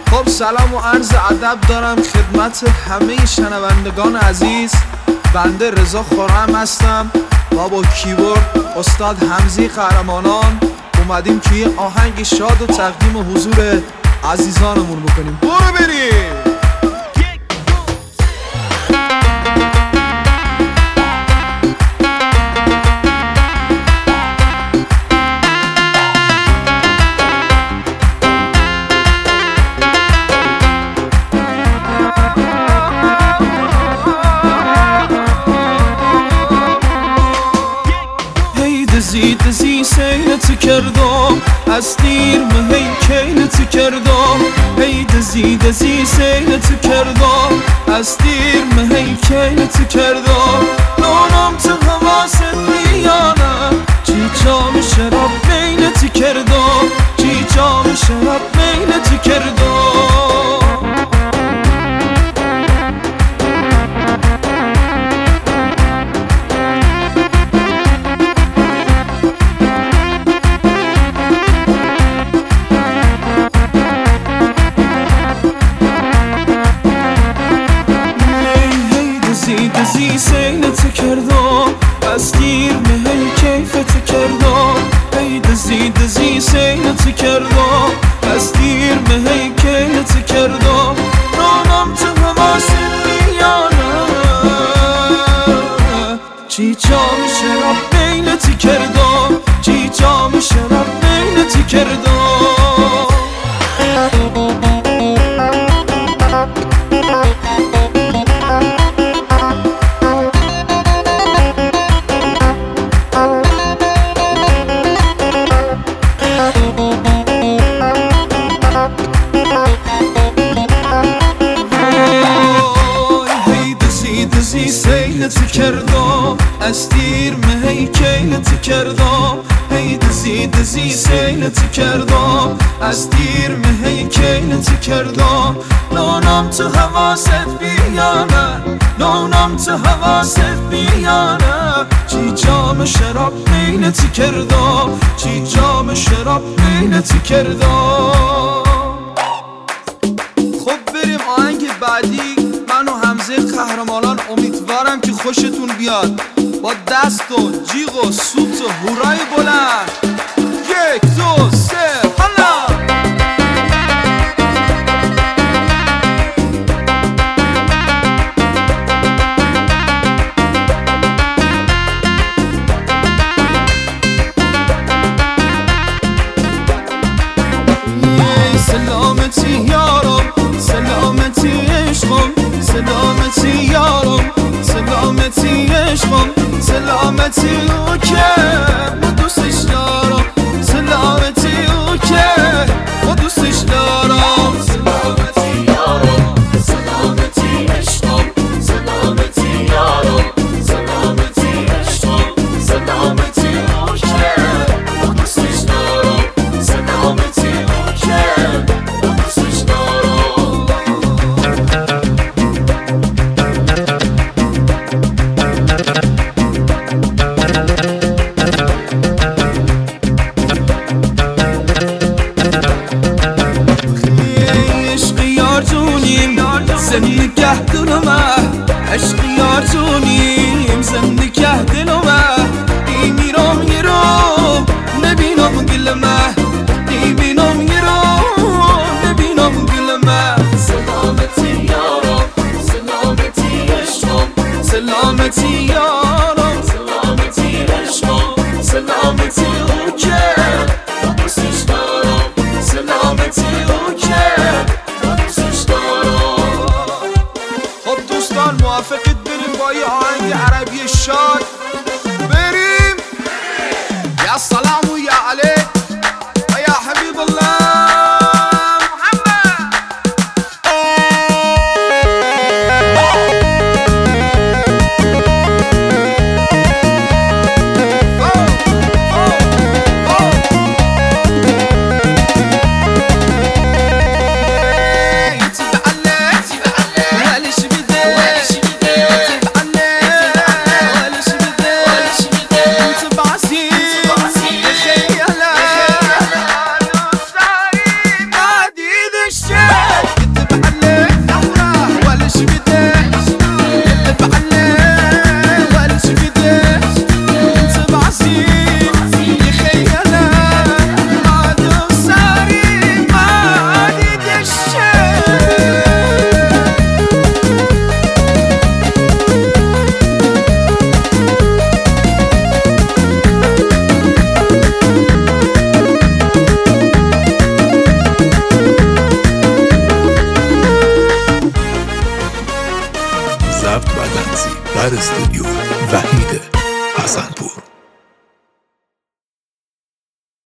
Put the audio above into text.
خب سلام و عرض ادب دارم خدمت همه شنوندگان عزیز. بنده رضا خرم هستم و با کیبورد استاد حمزی قهرمانان اومدیم که یه آهنگ شاد و تقدیم حضور عزیزانمون بکنیم. برو بریم. دزی سینت کردم از دیر مهی کینت کردم. هی دزی سینت کردم از دیر مهی کینت کردم. نونم تو حواست میانه چی جام شراب بینت کردم. چی جام شراب بینت کردم. دزی سینت کردم از دیر مهی کیفت کردم. هی دزی سینت کردم از دیر مهی کیفت کردم. نامم تو حواست میانه چی جام شراب بینت کردم. چی جام شراب بینت کردم. دزی سینت کردم از دیر مهی کینت کردم. هی دزی سینت کردم از دیر مهی کینت کردم. نونم تو حواست بیانه نونم تو حواست بیانه چی جام شراب بینت کردم. چی جام شراب بینت کردم. خب بریم آهنگ بعدی. من و حمزه قهرمانان امیدوارم که خوشتون بیاد. با دست و جیغ و سوت و هورای بلند 1 2 3 حالا سلامتی یارم سلامتی عشقم سلامتی یارم سلامتی عشقم سلامتی او که من دوستش دارم. سلامتی او در استودیو وحید حسنپور.